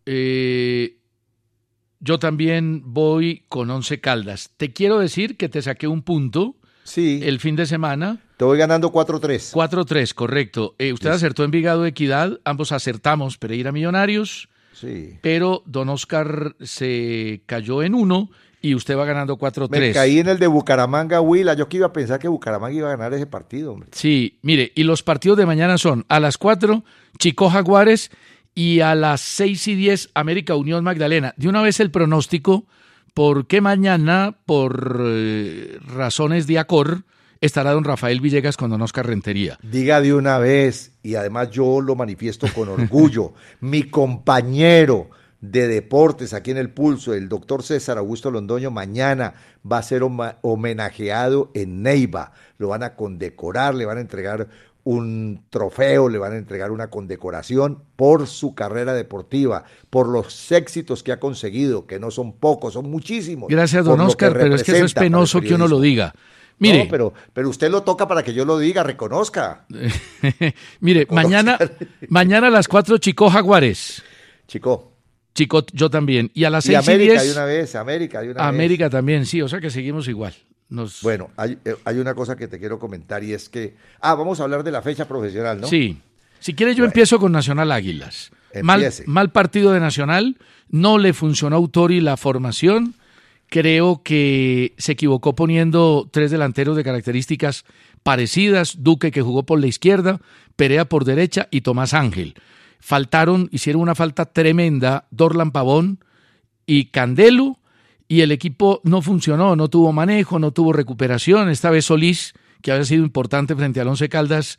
Yo también voy con 11 Caldas. Te quiero decir que te saqué un punto sí. El fin de semana. Te voy ganando 4-3. 4-3, correcto. Usted sí. Acertó Envigado Equidad, ambos acertamos Pereira Millonarios. Sí. Pero don Óscar se cayó en uno y usted va ganando 4-3. Me caí en el de Bucaramanga, Huila. Yo que iba a pensar que Bucaramanga iba a ganar ese partido, hombre. Sí, mire, y los partidos de mañana son a las 4, Chico Jaguares, y a las 6:10, América Unión Magdalena. De una vez el pronóstico, porque mañana, por razones de acor, estará don Rafael Villegas con don Óscar Rentería. Diga de una vez, y además yo lo manifiesto con orgullo, mi compañero de deportes aquí en El Pulso, el doctor César Augusto Londoño, mañana va a ser homenajeado en Neiva. Lo van a condecorar, le van a entregar un trofeo, le van a entregar una condecoración por su carrera deportiva, por los éxitos que ha conseguido, que no son pocos, son muchísimos. Gracias, don Óscar, pero es que eso es penoso que uno lo diga. Mire, no, pero usted lo toca para que yo lo diga, reconozca. Mire, mañana a las 4, Chico Jaguares. Chico, yo también. Y a las 6:10. América de una vez, América de una vez. América también, sí, o sea que seguimos igual. Bueno, hay una cosa que te quiero comentar y es que... vamos a hablar de la fecha profesional, ¿no? Sí. Si quieres yo empiezo con Nacional Águilas. Mal partido de Nacional, no le funcionó a Autori la formación. Creo que se equivocó poniendo 3 delanteros de características parecidas, Duque que jugó por la izquierda, Perea por derecha y Tomás Ángel. Hicieron una falta tremenda Dorlan Pavón y Candelo, y el equipo no funcionó, no tuvo manejo, no tuvo recuperación. Esta vez Solís, que había sido importante frente al Once Caldas,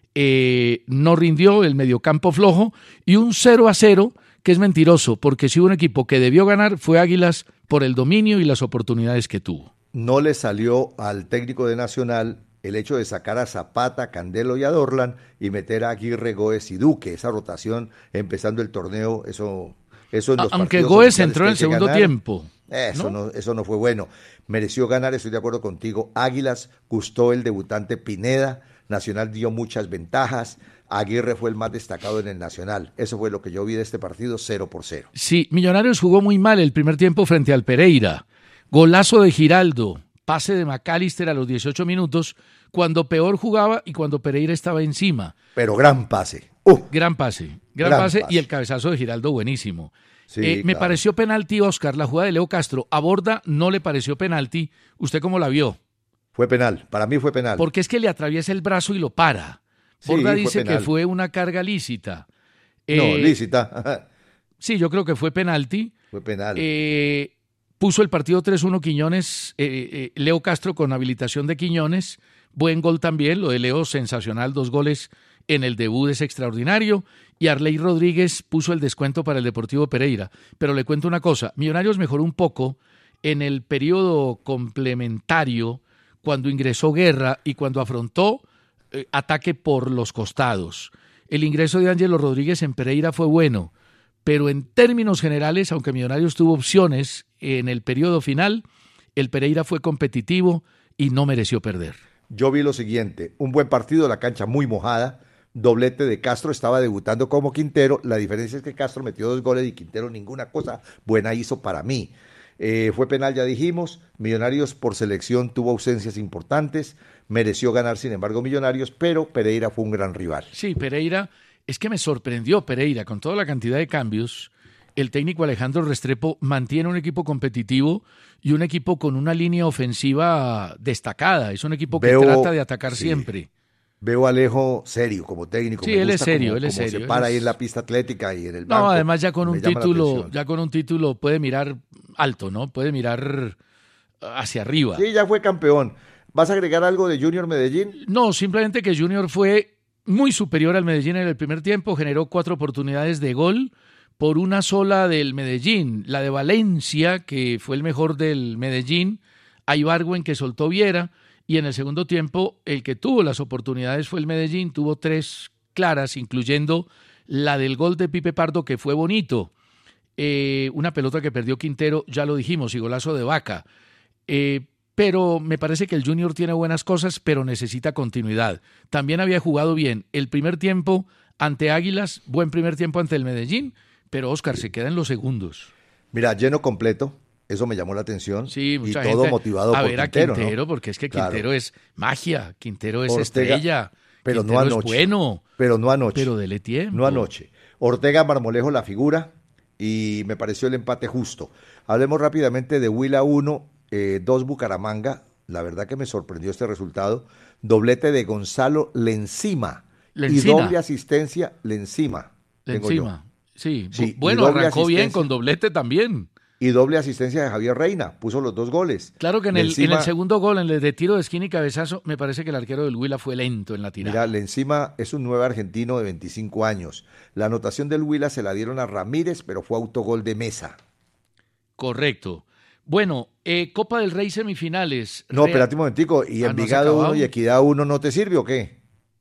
no rindió, el mediocampo flojo, y un 0-0 que es mentiroso, porque si hubo un equipo que debió ganar fue Águilas por el dominio y las oportunidades que tuvo. No le salió al técnico de Nacional el hecho de sacar a Zapata, Candelo y a Dorlan y meter a Aguirre, Góez y Duque. Esa rotación empezando el torneo, eso en los aunque Góez entró en el segundo tiempo. Eso no fue bueno. Mereció ganar, estoy de acuerdo contigo. Águilas, gustó el debutante Pineda, Nacional dio muchas ventajas. Aguirre fue el más destacado en el Nacional. Eso fue lo que yo vi de este partido, 0-0. Sí, Millonarios jugó muy mal el primer tiempo frente al Pereira. Golazo de Giraldo, pase de McAllister a los 18 minutos, cuando peor jugaba y cuando Pereira estaba encima. Pero gran pase. Gran pase, y el cabezazo de Giraldo buenísimo. Sí, me pareció penalti, Óscar, la jugada de Leo Castro. A Borda no le pareció penalti. ¿Usted cómo la vio? Fue penal, para mí fue penal. Porque es que le atraviesa el brazo y lo para. Borda dice que fue una carga lícita. No, lícita. Sí, yo creo que fue penalti. Fue penal. Puso el partido 3-1 Quiñones, Leo Castro con habilitación de Quiñones. Buen gol también, lo de Leo, sensacional, 2 goles en el debut, es extraordinario. Y Arley Rodríguez puso el descuento para el Deportivo Pereira. Pero le cuento una cosa, Millonarios mejoró un poco en el periodo complementario cuando ingresó Guerra y cuando afrontó ataque por los costados. El ingreso de Ángelo Rodríguez en Pereira fue bueno, pero en términos generales, aunque Millonarios tuvo opciones en el periodo final, el Pereira fue competitivo y no mereció perder. Yo vi lo siguiente, un buen partido, la cancha muy mojada, doblete de Castro, estaba debutando como Quintero, la diferencia es que Castro metió 2 goles y Quintero ninguna cosa buena hizo para mí. Fue penal, ya dijimos. Millonarios por selección tuvo ausencias importantes, mereció ganar sin embargo Millonarios, pero Pereira fue un gran rival. Sí, Pereira, es que me sorprendió Pereira, con toda la cantidad de cambios, el técnico Alejandro Restrepo mantiene un equipo competitivo y un equipo con una línea ofensiva destacada, es un equipo que trata de atacar siempre. Veo a Alejo serio como técnico. Sí, él es serio, él es serio. Se para ahí en la pista atlética y en el banco. No, además ya con un título puede mirar alto, ¿no? Puede mirar hacia arriba. Sí, ya fue campeón. ¿Vas a agregar algo de Junior Medellín? No, simplemente que Junior fue muy superior al Medellín en el primer tiempo, generó 4 oportunidades de gol por una sola del Medellín, la de Valencia, que fue el mejor del Medellín, a Ibargüen que soltó Viera, y en el segundo tiempo el que tuvo las oportunidades fue el Medellín, tuvo 3 claras, incluyendo la del gol de Pipe Pardo, que fue bonito, una pelota que perdió Quintero, ya lo dijimos, y golazo de Vaca, pero me parece que el Junior tiene buenas cosas, pero necesita continuidad. También había jugado bien el primer tiempo ante Águilas, buen primer tiempo ante el Medellín, pero Oscar se queda en los segundos. Mira, lleno completo, eso me llamó la atención. Sí, mucha y todo gente motivado a por ver a Quintero, ¿no? porque es que Quintero es magia, Quintero es Ortega, estrella, pero Quintero no anoche. Es bueno, pero no anoche. pero dele tiempo. No anoche. Ortega Marmolejo la figura y me pareció el empate justo. Hablemos rápidamente de Huila 1, 2 Bucaramanga. La verdad que me sorprendió este resultado. Doblete de Gonzalo Lencima. Y doble asistencia Lencima. Sí, bueno, arrancó bien con doblete también. Y doble asistencia de Javier Reina, puso los 2 goles. Claro que en el segundo gol, en el de tiro de esquina y cabezazo, me parece que el arquero del Huila fue lento en la tirada. Mira, Lencima es un 9 argentino de 25 años. La anotación del Huila se la dieron a Ramírez, pero fue autogol de Mesa. Correcto. Bueno, Copa del Rey semifinales. No, espérate un momentico, ¿y Envigado 1 y Equidad 1 no te sirve o qué?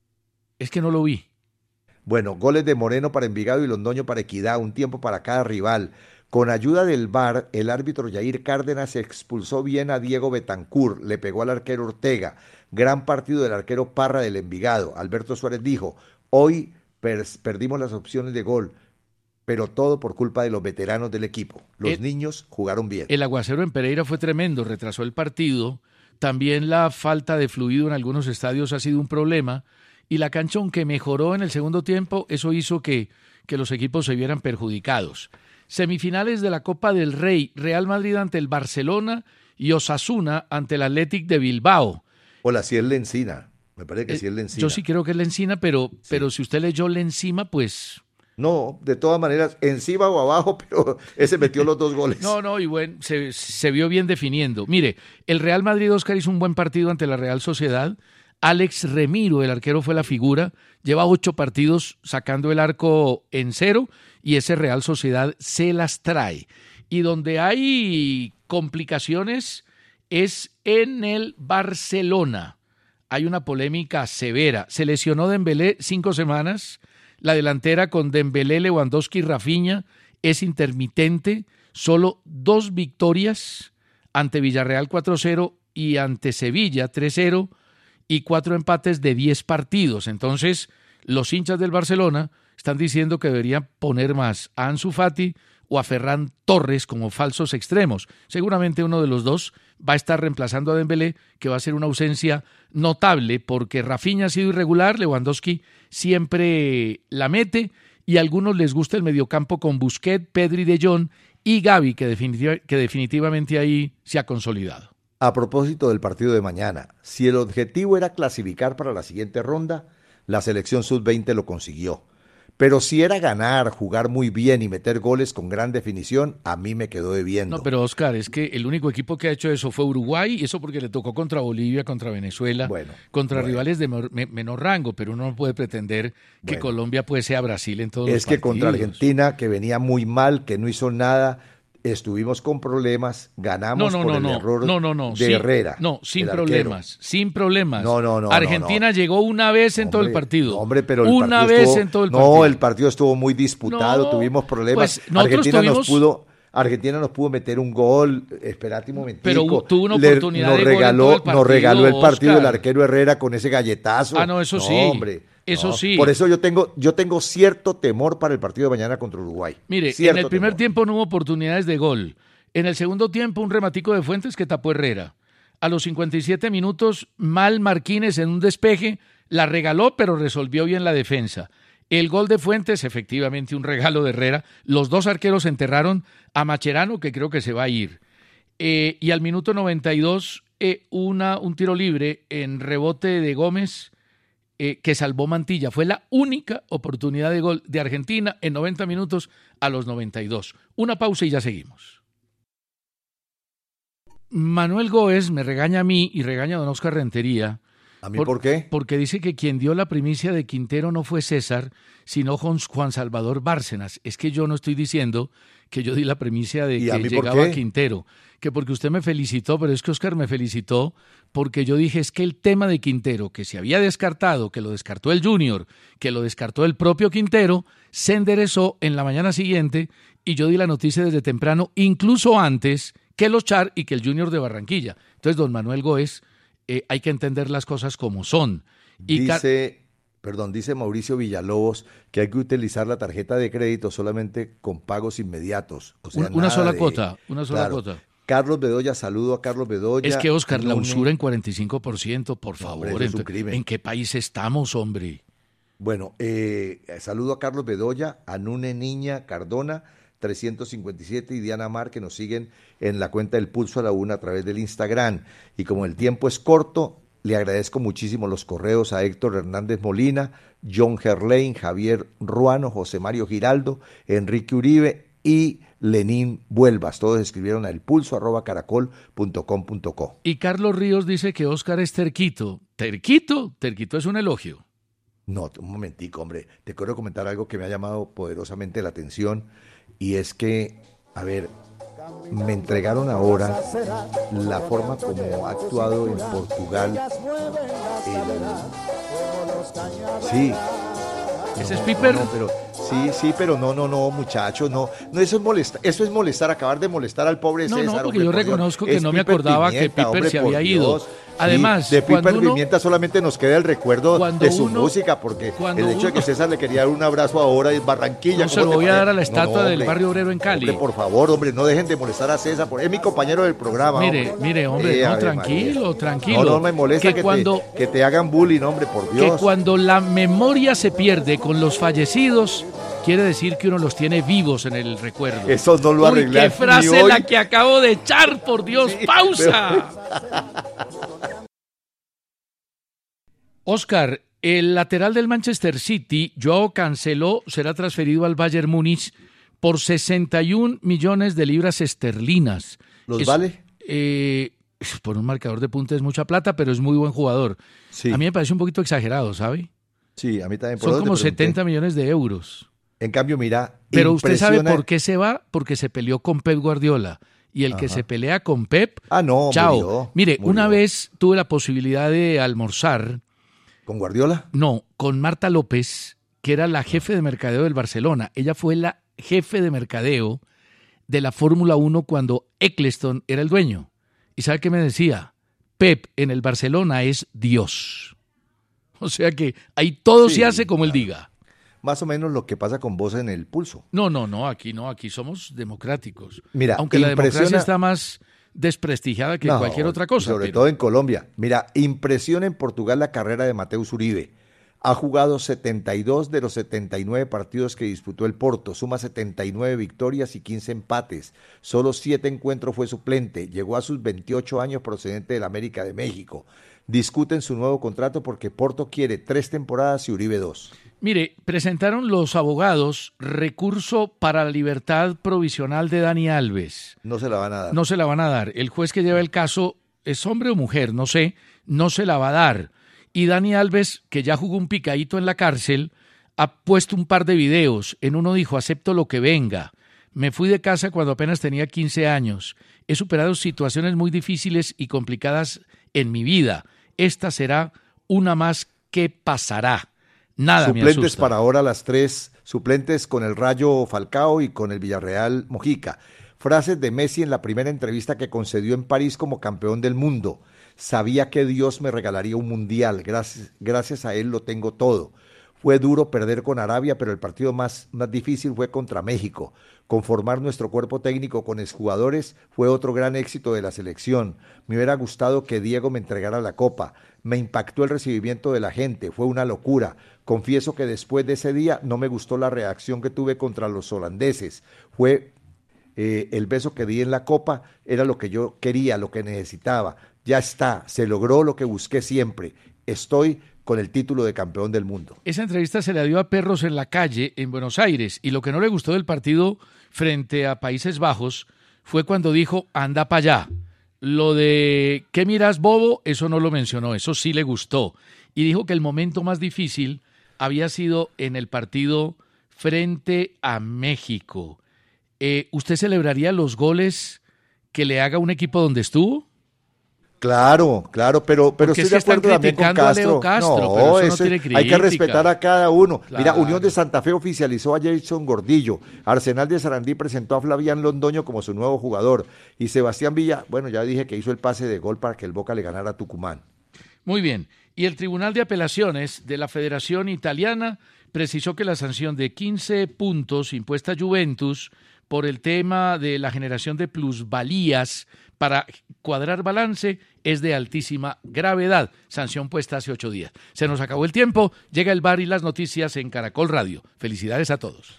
Es que no lo vi. Bueno, goles de Moreno para Envigado y Londoño para Equidad, un tiempo para cada rival. Con ayuda del VAR, el árbitro Yair Cárdenas expulsó bien a Diego Betancur, le pegó al arquero Ortega. Gran partido del arquero Parra del Envigado. Alberto Suárez dijo, hoy perdimos las opciones de gol, pero todo por culpa de los veteranos del equipo. Los niños jugaron bien. El aguacero en Pereira fue tremendo, retrasó el partido. También la falta de fluido en algunos estadios ha sido un problema. Y la cancha, aunque mejoró en el segundo tiempo, eso hizo que los equipos se vieran perjudicados. Semifinales de la Copa del Rey, Real Madrid ante el Barcelona y Osasuna ante el Athletic de Bilbao. Hola, si es Lencina, me parece que sí es Lencina. Yo sí creo que es Lencina, pero si usted leyó Lencima, pues... No, de todas maneras, encima o abajo, pero ese metió los 2 goles. No, y bueno, se vio bien definiendo. Mire, el Real Madrid, Oscar, hizo un buen partido ante la Real Sociedad. Alex Remiro, el arquero, fue la figura. Lleva 8 partidos sacando el arco en 0 y ese Real Sociedad se las trae. Y donde hay complicaciones es en el Barcelona. Hay una polémica severa. Se lesionó Dembélé 5 semanas. La delantera con Dembélé, Lewandowski y Rafinha es intermitente. Solo 2 victorias ante Villarreal 4-0 y ante Sevilla 3-0. Y 4 empates de 10 partidos. Entonces, los hinchas del Barcelona están diciendo que deberían poner más a Ansu Fati o a Ferran Torres como falsos extremos. Seguramente uno de los dos va a estar reemplazando a Dembélé, que va a ser una ausencia notable porque Rafinha ha sido irregular, Lewandowski siempre la mete y a algunos les gusta el mediocampo con Busquets, Pedri, De Jong y Gavi, que definitivamente ahí se ha consolidado. A propósito del partido de mañana, si el objetivo era clasificar para la siguiente ronda, la selección sub-20 lo consiguió. Pero si era ganar, jugar muy bien y meter goles con gran definición, a mí me quedó debiendo. No, pero Oscar, es que el único equipo que ha hecho eso fue Uruguay, y eso porque le tocó contra Bolivia, contra Venezuela, contra rivales de menor rango, pero uno no puede pretender que Colombia puede ser a Brasil en todos los partidos. Es que contra Argentina, que venía muy mal, que no hizo nada, estuvimos con problemas, ganamos por el error de Herrera. No, sin problemas. No. Argentina llegó una vez en todo el partido. Hombre, pero una vez en todo el partido. No, el partido estuvo muy disputado, tuvimos problemas. Pues Argentina Argentina nos pudo meter un gol, esperate un momentico. Pero tuvo una oportunidad nos de regaló, gol en todo el partido, nos regaló el partido Oscar. el arquero Herrera con ese galletazo. Ah, no, eso sí. Hombre, Eso no. sí. Por eso yo tengo cierto temor para el partido de mañana contra Uruguay. Mire, Cierto en el primer temor. tiempo no hubo oportunidades de gol. En el segundo tiempo, un rematico de Fuentes que tapó Herrera. A los 57 minutos, mal Marquínez en un despeje, la regaló, pero resolvió bien la defensa. El gol de Fuentes, efectivamente un regalo de Herrera. Los dos arqueros enterraron a Macherano, que creo que se va a ir. Y al minuto 92, un tiro libre en rebote de Gómez, que salvó Mantilla. Fue la única oportunidad de gol de Argentina en 90 minutos a los 92. Una pausa y ya seguimos. Manuel Góez me regaña a mí y regaña a don Oscar Rentería. ¿A mí por qué? Porque dice que quien dio la primicia de Quintero no fue César, sino Juan Salvador Bárcenas. Es que yo no estoy diciendo que yo di la primicia de ¿Y a que mí por llegaba qué? Quintero, que porque usted me felicitó, pero es que Oscar me felicitó porque yo dije es que el tema de Quintero, que se había descartado, que lo descartó el Junior, que lo descartó el propio Quintero, se enderezó en la mañana siguiente y yo di la noticia desde temprano, incluso antes que los Char y que el Junior de Barranquilla. Entonces, don Manuel Góez, hay que entender las cosas como son. Y dice Mauricio Villalobos que hay que utilizar la tarjeta de crédito solamente con pagos inmediatos. O sea, una nada sola de- cuota, una sola Claro. cuota. Carlos Bedoya, saludo a Carlos Bedoya. Es que, Oscar, la Nune- usura en 45%, por No, favor. hombre, eso es un crimen. ¿En qué país estamos, hombre? Bueno, saludo a Carlos Bedoya, a Nune Niña Cardona, 357 y Diana Mar, que nos siguen en la cuenta del Pulso a la Una a través del Instagram. Y como el tiempo es corto, le agradezco muchísimo los correos a Héctor Hernández Molina, John Gerlain, Javier Ruano, José Mario Giraldo, Enrique Uribe y Lenín Vuelvas. Todos escribieron a elpulso@caracol.com.co. Y Carlos Ríos dice que Oscar es terquito. ¿Terquito? Terquito es un elogio. No, un momentico, hombre. Te quiero comentar algo que me ha llamado poderosamente la atención y es que, a ver, me entregaron ahora la forma como ha actuado en Portugal. Sí. ¿Ese es Piper? No, pero sí, pero no, muchachos, no, eso es molestar, acabar de molestar al pobre No, César. no, porque hombre, yo por Dios. reconozco que Es no me Piper acordaba que Pimienta, Piper hombre, se por había ido. Dios. Además, sí, de cuando Piper uno- Pimienta solamente nos queda el recuerdo Cuando de su uno- música, porque cuando el hecho de que uno- César le quería dar un abrazo ahora en Barranquilla. No se ¿cómo lo te voy a parece? dar a la No, estatua del hombre, Barrio Obrero en Cali. Hombre, por favor, hombre, no dejen de molestar a César, es mi compañero del programa. Mire, hombre, no, Ave tranquilo, María. tranquilo. No me molesta que te hagan bullying, hombre, por Que Dios. cuando la memoria se pierde con los fallecidos, quiere decir que uno los tiene vivos en el recuerdo. Eso no lo Uy, arreglan qué frase ni hoy. la que acabo de echar, por Dios. Sí, ¡Pausa! Oscar, el lateral del Manchester City, Joao Cancelo, será transferido al Bayern Múnich por 61 millones de libras esterlinas. ¿Los vale? Por un marcador de punta es mucha plata, pero es muy buen jugador. Sí. A mí me parece un poquito exagerado, ¿sabe? Sí, a mí también. Son eso te como pregunté. 70 millones de euros. En cambio, mira, Pero usted sabe impresiona- por qué se va, porque se peleó con Pep Guardiola. Y el que se pelea con Pep, no, chao. murió, Mire, murió. una vez tuve la posibilidad de almorzar, ¿Con Guardiola? no, con Marta López, que era la jefe de mercadeo del Barcelona. Ella fue la jefe de mercadeo de la Fórmula 1 cuando Eccleston era el dueño. ¿Y sabe qué me decía? Pep en el Barcelona es Dios. O sea que ahí todo Sí, se hace como él claro. diga. Más o menos lo que pasa con vos en el Pulso. No, aquí somos democráticos. Mira, aunque la democracia impresiona- está más desprestigiada que No, cualquier otra cosa. Sobre pero- todo en Colombia. Mira, impresiona en Portugal la carrera de Mateus Uribe. Ha jugado 72 de los 79 partidos que disputó el Porto, suma 79 victorias y 15 empates. Solo 7 encuentros fue suplente. Llegó a sus 28 años procedente del América de México. Discuten su nuevo contrato porque Porto quiere 3 temporadas y Uribe 2. Mire, presentaron los abogados recurso para la libertad provisional de Dani Alves. No se la van a dar. No se la van a dar. El juez que lleva el caso es hombre o mujer, no sé, no se la va a dar. Y Dani Alves, que ya jugó un picadito en la cárcel, ha puesto un par de videos. En uno dijo, acepto lo que venga. Me fui de casa cuando apenas tenía 15 años. He superado situaciones muy difíciles y complicadas en mi vida. Esta será una más que pasará. Nada me Suplentes asusta. para ahora las 3 suplentes con el Rayo Falcao y con el Villarreal Mojica. Frases de Messi en la primera entrevista que concedió en París como campeón del mundo. Sabía que Dios me regalaría un mundial. Gracias a él lo tengo todo. Fue duro perder con Arabia, pero el partido más difícil fue contra México. Conformar nuestro cuerpo técnico con exjugadores fue otro gran éxito de la selección. Me hubiera gustado que Diego me entregara la copa. Me impactó el recibimiento de la gente, fue una locura. Confieso que después de ese día no me gustó la reacción que tuve contra los holandeses. El beso que di en la copa era lo que yo quería, lo que necesitaba. Ya está, se logró lo que busqué siempre. Estoy con el título de campeón del mundo. Esa entrevista se la dio a Perros en la Calle en Buenos Aires, y lo que no le gustó del partido frente a Países Bajos fue cuando dijo anda para allá. Lo de ¿qué miras, bobo? Eso no lo mencionó, eso sí le gustó. Y dijo que el momento más difícil había sido en el partido frente a México. ¿Usted celebraría los goles que le haga un equipo donde estuvo? Claro, pero estoy de acuerdo también con Castro. No, eso no tiene crítica. Hay que respetar a cada uno. Claro. Mira, Unión de Santa Fe oficializó a Jason Gordillo. Arsenal de Sarandí presentó a Flavián Londoño como su nuevo jugador. Y Sebastián Villa, bueno, ya dije que hizo el pase de gol para que el Boca le ganara a Tucumán. Muy bien. Y el Tribunal de Apelaciones de la Federación Italiana precisó que la sanción de 15 puntos impuesta a Juventus por el tema de la generación de plusvalías para cuadrar balance es de altísima gravedad. Sanción puesta hace 8 días. Se nos acabó el tiempo. Llega el VAR y las noticias en Caracol Radio. Felicidades a todos.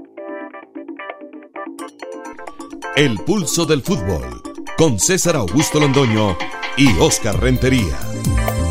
El pulso del fútbol con César Augusto Londoño y Oscar Rentería.